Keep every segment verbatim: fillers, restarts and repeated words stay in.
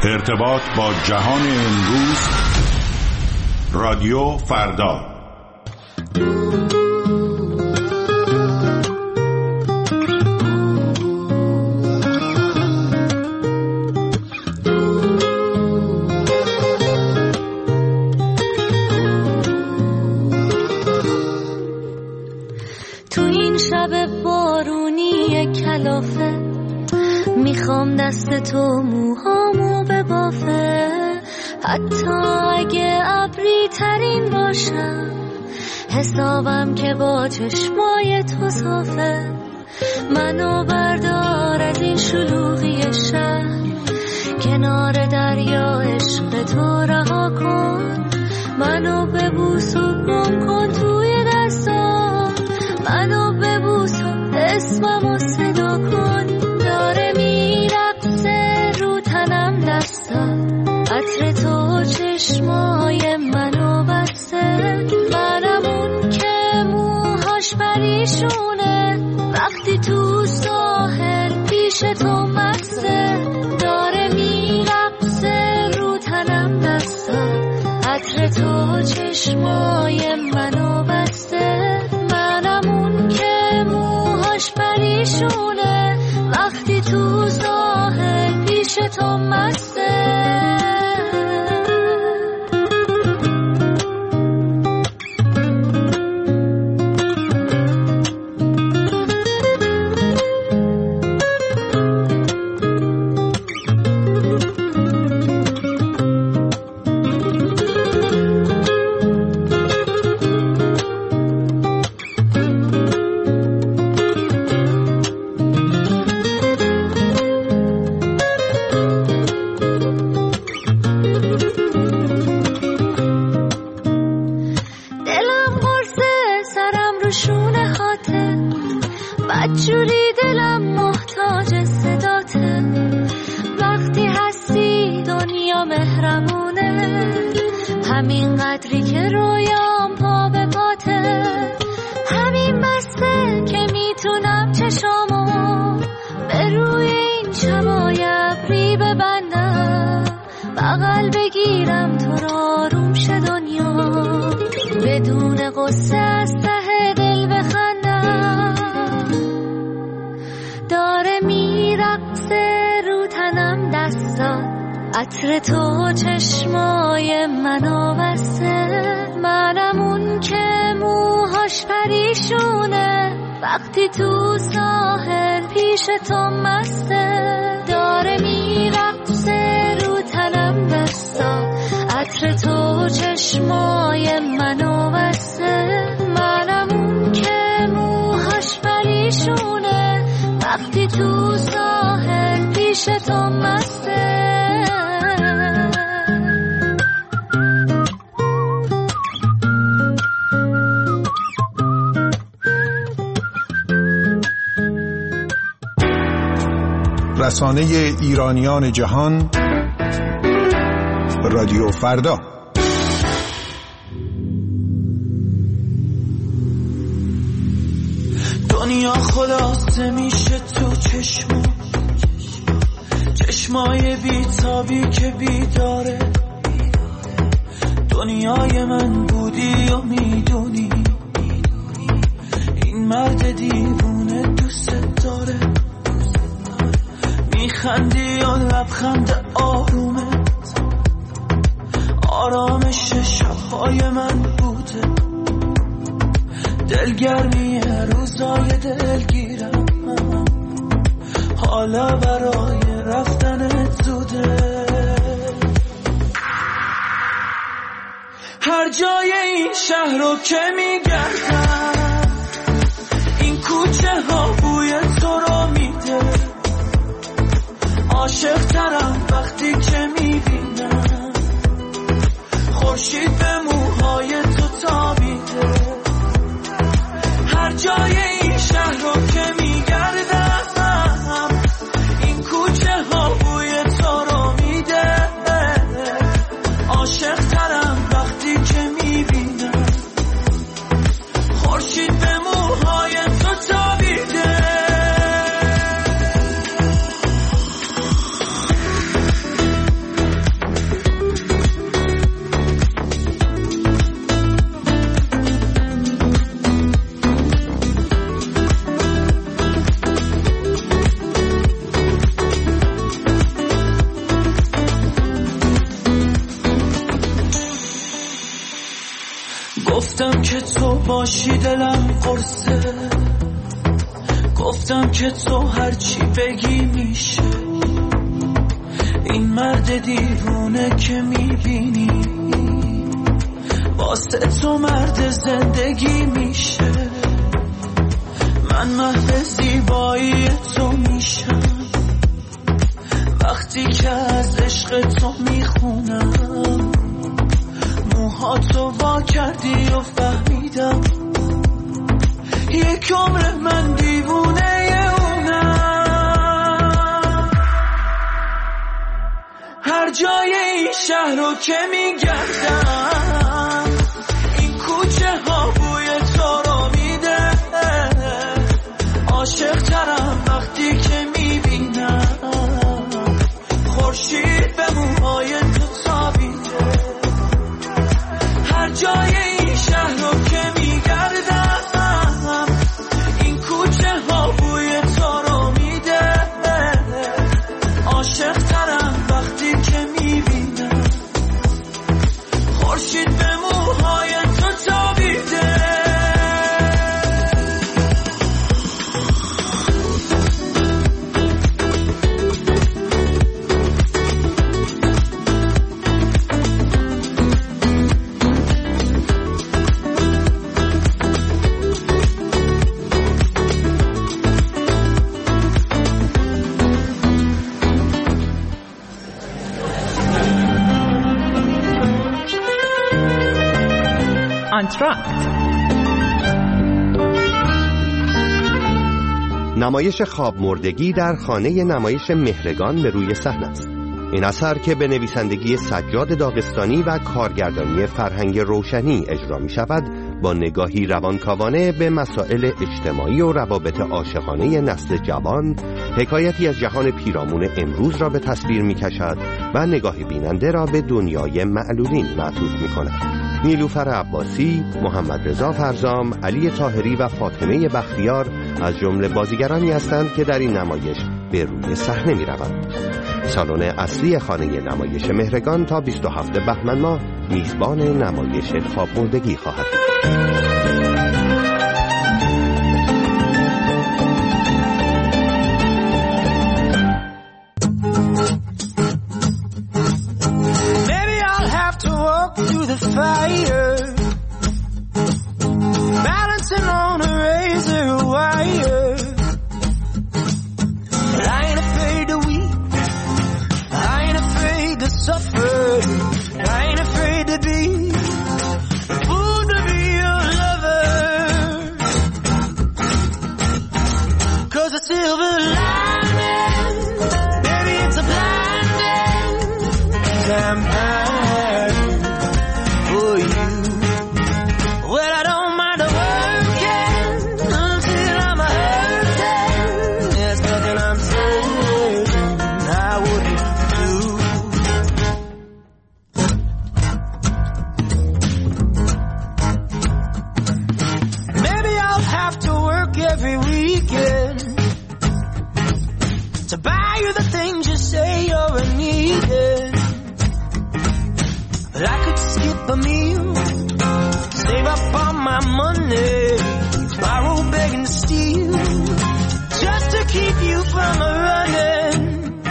ارتباط با جهان امروز، رادیو فردا. تو این شب بارونی کلافه میخوام دست تو موهامو ببافه، حتی اگه ابری ترین باشم حسابم که با چشمای تو صافه. منو بردار از این شلوغی شهر، کنار دریا عشق تو رها کن. منو ببوس و گم کن توی دستام، منو ببوس و اسممو صدا کن. داره میرقصه رو تنم دستم، عطر تو چشمای منو بسته. منم اون که موهاش پریشونه وقتی تو ساحل پیش تو مسته. داره میرقصه رو تنم دستم، عطر تو چشمای منو بسته. منم اون که موهاش پریشونه وقتی تو ساحل پیش تو مسته. بدجوری دلم محتاج صداته، وقتی هستی دنیا مهربونه. همین قدری که رویام پا به پاته، همین بسته که میتونم چشامو به روی این شبای ابری ببندم. بغل بگیرم تو رو آروم شه دنیا، بدون قصه از ته دل بخندم. داره میرقصه رو تنم دستات، عطر تو چشمای منو بسته. منم اون که موهاش پریشونه وقتی تو ساحل پیش تو مسته. داره میرقصه رو تنم دستات، عطر تو چشمای منو بسته. منم اون که موهاش پریشونه وقتی تو ساحل پیش تو مسته. رسانه ایرانیان جهان، رادیو فردا. دنیا خلاصه میشه تو چشما، چشمای بیتابی که بیداره. دنیای من بودی و میدونی این مرد دیوونه دوست داره. میخندی و لبخند آرومت آرامش شبهای من بوده. دلگرمی روزای دلگیرم حالا برای رفتنت زوده. هر جای این شهر رو که میگردم، این کوچه ها بوی تو رو میده. عاشق ترم وقتی که میبینم خورشید به موهای تو تابیده. هر جای این شهر رو که میگردم، این کوچه ها بوی تو رو میده. عاشق ترم وقتی که میبینم خورشید به موهای تو تابیده. گفتم که تو باشی دلم قرصه، گفتم که تو هرچی بگی میشه. این مرد دیوونه که میبینی واسه تو مرد زندگی میشه. من محو زیبایی تو میشم وقتی که از عشق تو میخونم. موها تو وا کردی و فهمیدم یک عمر من دیوونه اونم. هر جای این شهر رو که میگردم این کوچه ها بوی تو رو میده. عاشق ترم وقتی که میبینم خورشید به موهای تو تابیده. هر جای این شهر رو که میگردم این کوچه ها بوی تو رو میده. عاشق ترم وقتی که میبینم خورشید به موهای تو تابیده. آنتراکت، نمایش خواب مردگی در خانه نمایش مهرگان به روی صحنه است. این اثر که به نویسندگی سجاد داغستانی و کارگردانی فرهنگ روشنی اجرا می شود، با نگاهی روانکاوانه به مسائل اجتماعی و روابط عاشقانه نسل جوان، حکایتی از جهان پیرامون امروز را به تصویر می کشد و نگاه بیننده را به دنیای معلولین معطوف می کند. نیلوفر عباسی، محمد رضا فرزام، علی طاهری و فاطمه بختیار از جمله بازیگرانی هستند که در این نمایش به روی صحنه می روند. سالن اصلی خانه نمایش مهرگان تا بیست و هفتم بهمن ماه میزبان نمایش خواب مردگی خواهد بود. Fire, balancing on a razor wire. But I ain't afraid to weep, I ain't afraid to suffer, I ain't afraid to be a fool to be your lover. 'Cause a silver lining, baby, it's a blinding vampire. A meal, save up all my money, borrow, beg and steal, just to keep you from a running.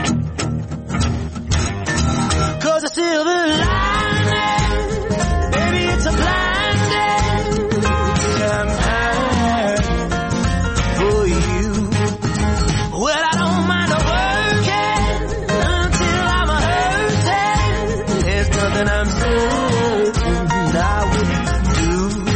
'Cause a silver lining, baby, it's a blinding vampire for you. Well, I don't mind working until I'm hurting. There's nothing I'm saying I wouldn't do.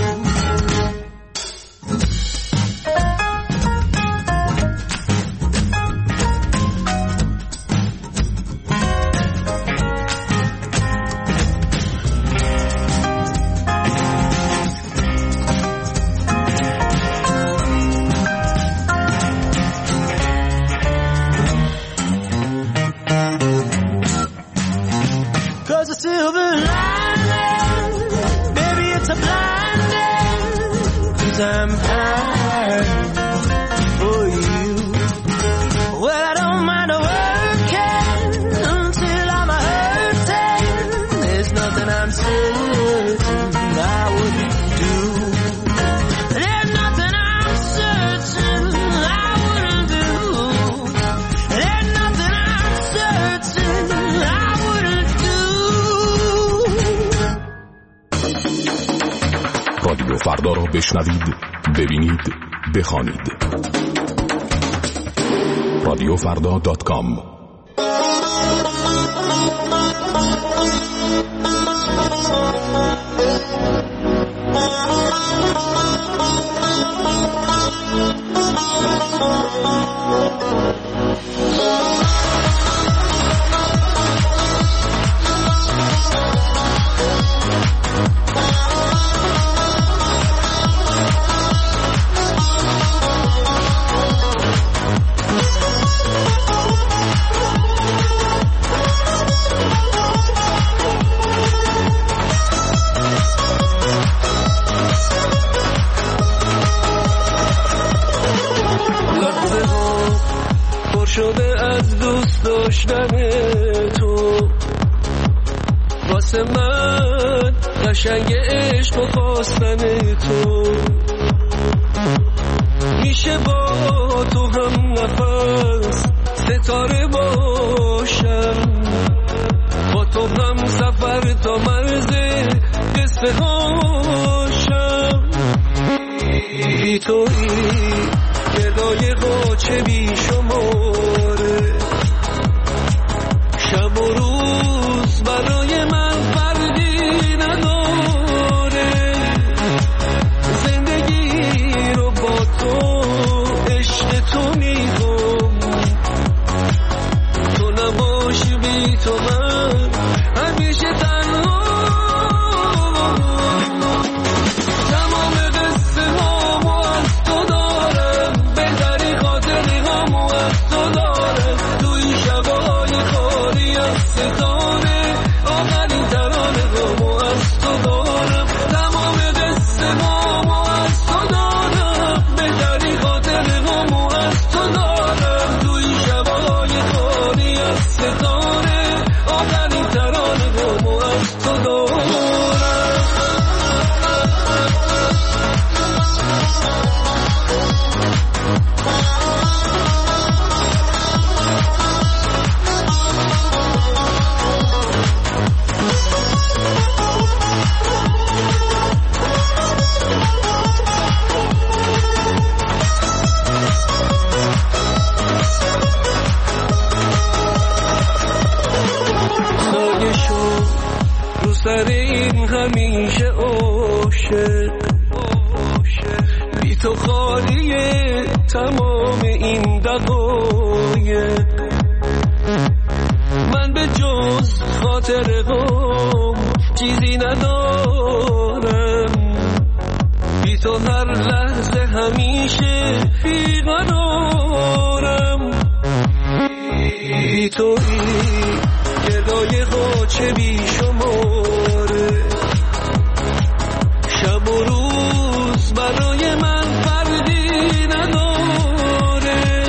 Cause a silver lining, baby, it's a blinding vampire for you. Well, I don't mind working until I'm hurting. There's nothing I'm certain I wouldn't do. فردا را بشنوید، ببینید، بخوانید. رادیو فردا دات کام. شده از دوست داشتن تو، واسه من قشنگ عشق و خواستن تو. میشه با تو هم نفس ستاره باشم، با تو هم سفر تا مرز قصه هاشم. بی تویی گردای قاچه بی شماره، شب و روز برای من فردی نداره. زندگی رو با تو عشق تو میخوام، تو نباشی بی تو من همیشه تنها. تمام قصه هامو از تو دارم، بهتری خاطری هامو از تو دارم. تو این شبای خالی از ستاره، آخرین ترانه هامو از تو دارم. تمام قصه هامو از تو دارم، بهتری خاطری هامو از تو دارم. تو این شبای خالی از ستاره، آخرین ترانه هامو از تو دارم. سایه شو رو سر این همیشه عاشق، بی تو خالیه تمام این دقایق. من به جز خاطر غم چیزی ندارم، بی تو هر لحظه همیشه بیقرارم. بی تویی گردای قاچه بی شماره، شب و روز برای من فردی نداره.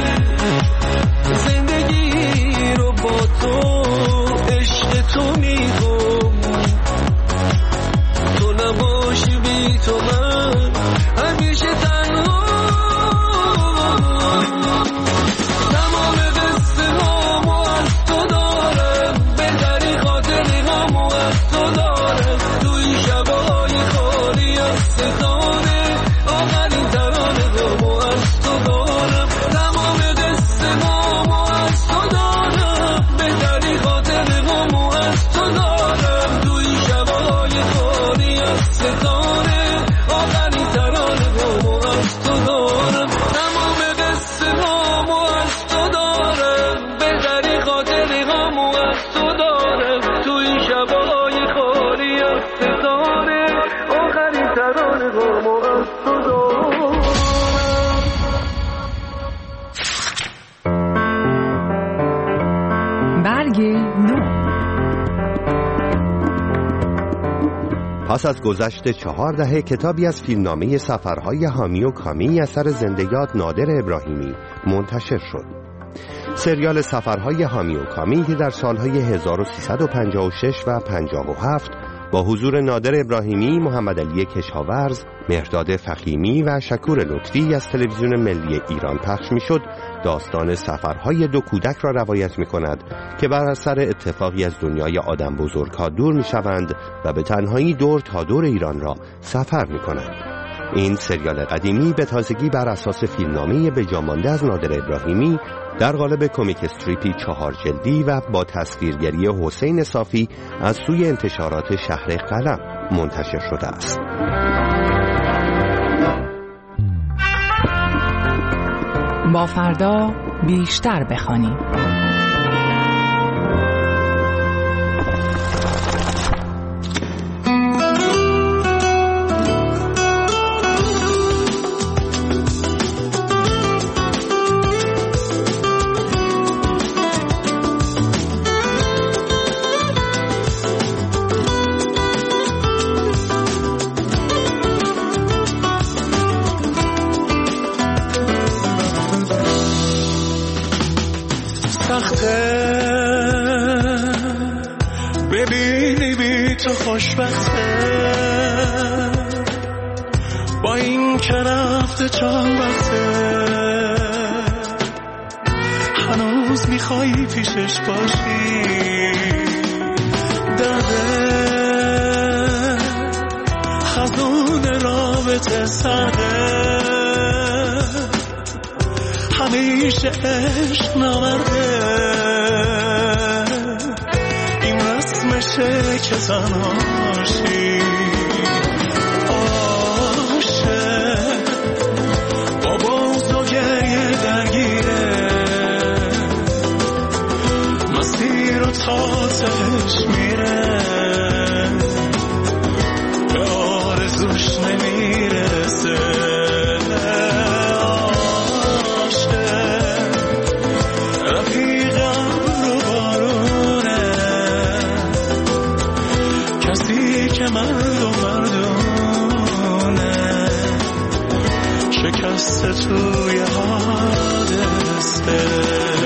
زندگی رو با تو عشق تو میخوام، تو نباشی بی تو من همیشه تنها. تمام قصه هامو از تو دارم، بهتری خاطری هامو از تو دارم. تو این شبای خالی از ستاره، آخرین ترانه هامو از تو دارم. تمام قصه هامو از تو دارم، بهتری خاطری هامو از تو دارم. تو این شبای خالی از ستاره، آخرین ترانه هامو از تو دارم. تمام قصه هامو از تو دارم، بهتری خاطری هامو از تو دارم. تو این شبای خالی از ستاره، آخرین ترانه هامو از تو دارم. برگ نو. پس از گذشت چهار دهه کتابی از فیلمنامه سفرهای حامی و کامی اثر زندگیات نادر ابراهیمی منتشر شد. سریال سفرهای حامی و کامی که در سالهای هزار و سیصد و پنجاه و شش و پنجاه و هفت با حضور نادر ابراهیمی، محمد علی کشاورز، مهرداد فخیمی و شکور لطفی از تلویزیون ملی ایران پخش می‌شد، داستان سفرهای دو کودک را روایت می‌کند که بر اثر اتفاقی از دنیای آدم بزرگ‌ها دور می‌شوند و به تنهایی دور تا دور ایران را سفر می‌کنند. این سریال قدیمی به تازگی بر اساس فیلمنامه به جا مانده از نادر ابراهیمی در قالب کمیک استریپی چهار جلدی و با تصویرگری حسین صافی از سوی انتشارات شهر قلم منتشر شده است. با فردا بیشتر بخوانیم. ببینی بی تو خوشبخته با این که رفته چند وقته هنوز میخوایی پیشش باشی درده خزون رابطه سرده همیشه عشق نورده این رسمشه که تنهاشی عاشق با باز و گریه درگیره مستی رو تا تهش میره به آرزوش نمیرسه مرد و مردونه شکسته توی حادثه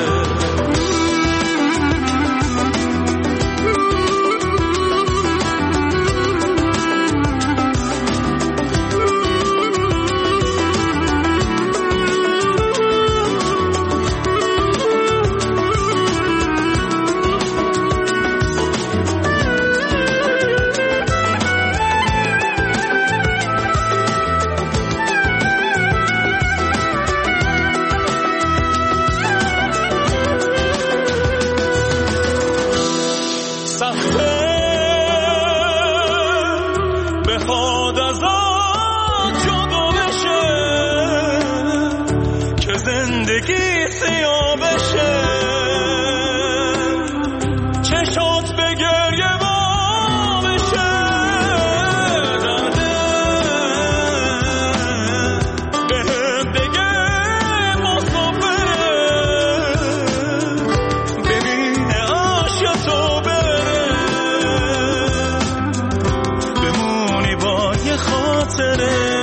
زندگی سیاه بشه چشات به گریه وا بشه درده به هم دیگه مسافره ببینه عاشقتو بره بمونی با یه خاطره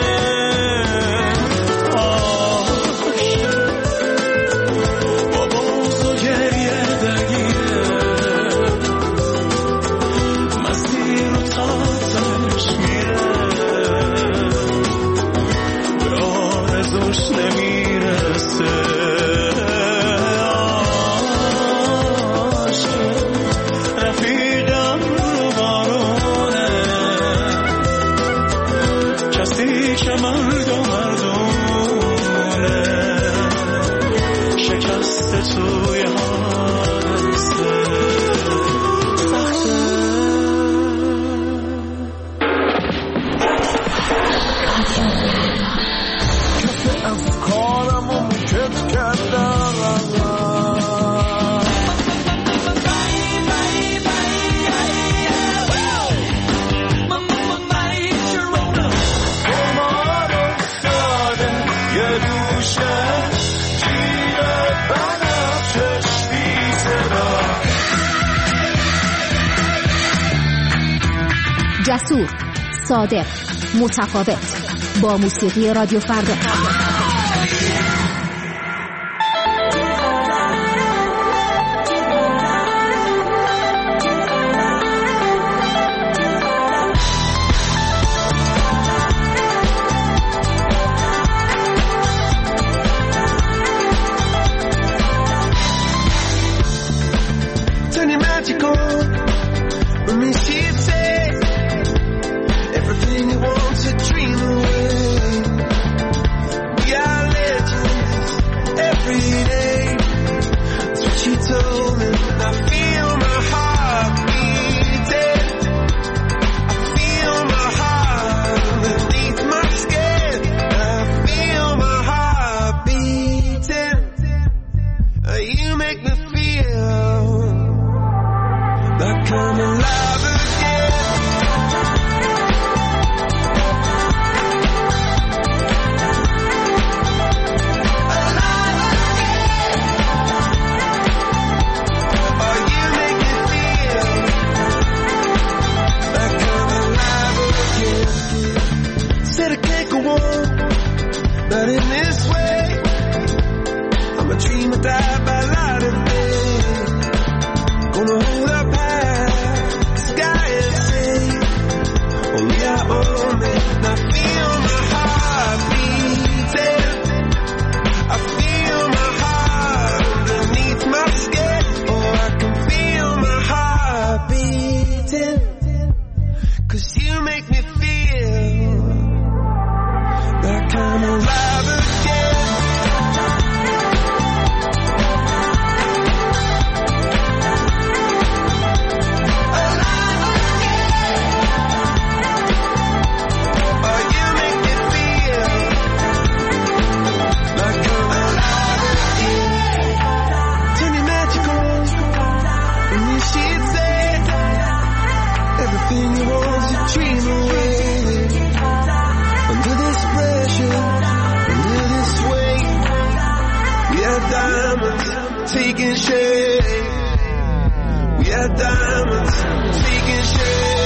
که مرد و مردونه شکسته توی حادثه سخته کسی افکارم و مکت کردم جسور، صادق، متفاوت با موسیقی رادیو فردا. Everything you want to dream away. I come alive again. Alive again. Oh, you make me feel like I'm alive again. Said I can't go on, not in this way. I'm a dreamer, die by light of day. Gonna hold up high, sky and say, only I own it. I feel my heart beating. I feel my heart underneath my skin. Oh, I can feel my heart beating. 'Cause you make me feel like I'm alive again. Everything you want to dream away. Under this pressure, under this weight, we are diamonds taking shape. We are diamonds taking shape.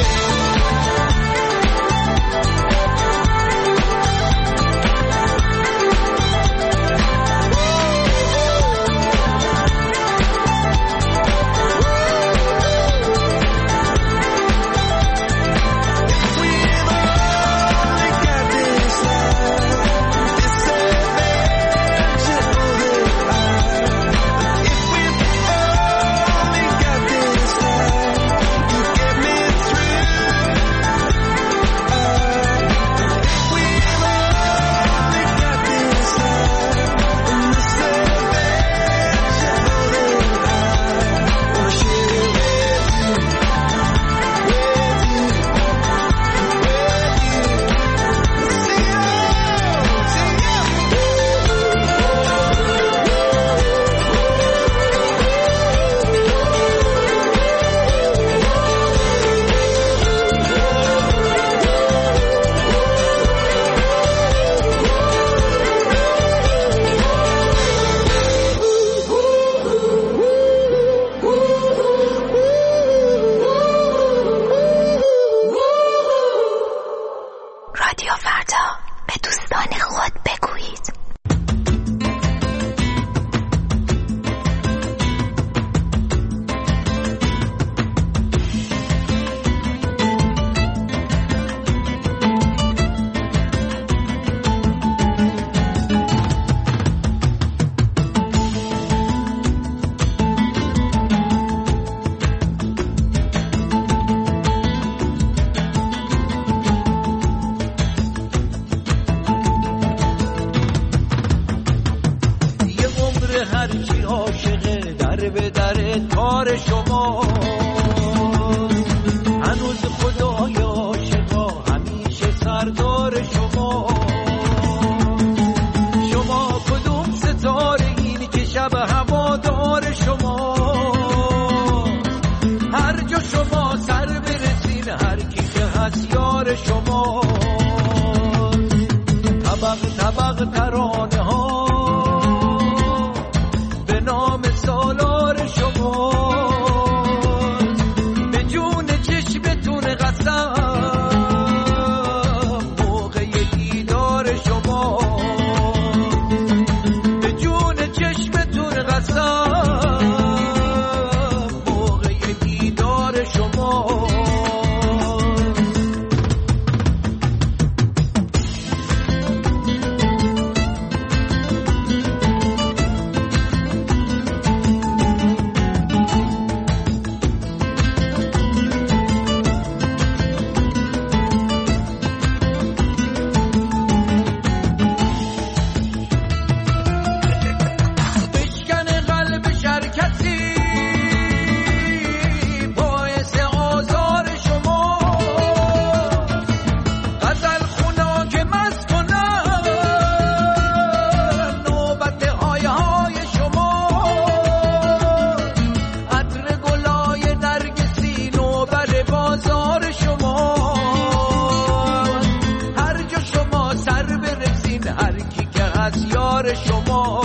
شما،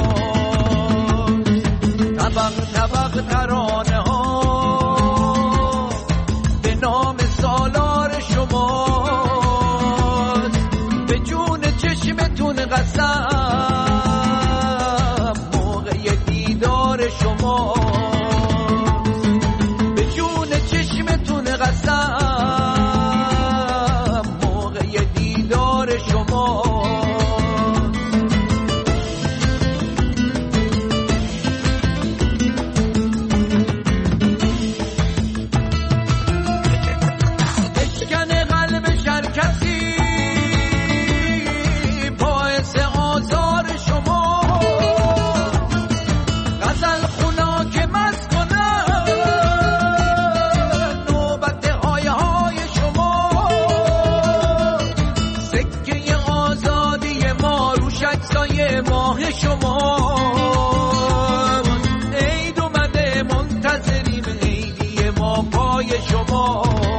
طبق طبق ترانه ها به نام سالار شما، به جون چشمتون قسم موقع دیدار شما، به جون چشمتون قسم موقع دیدار شما. ماه شما عید اومده منتظریم عیدی ما پای شما.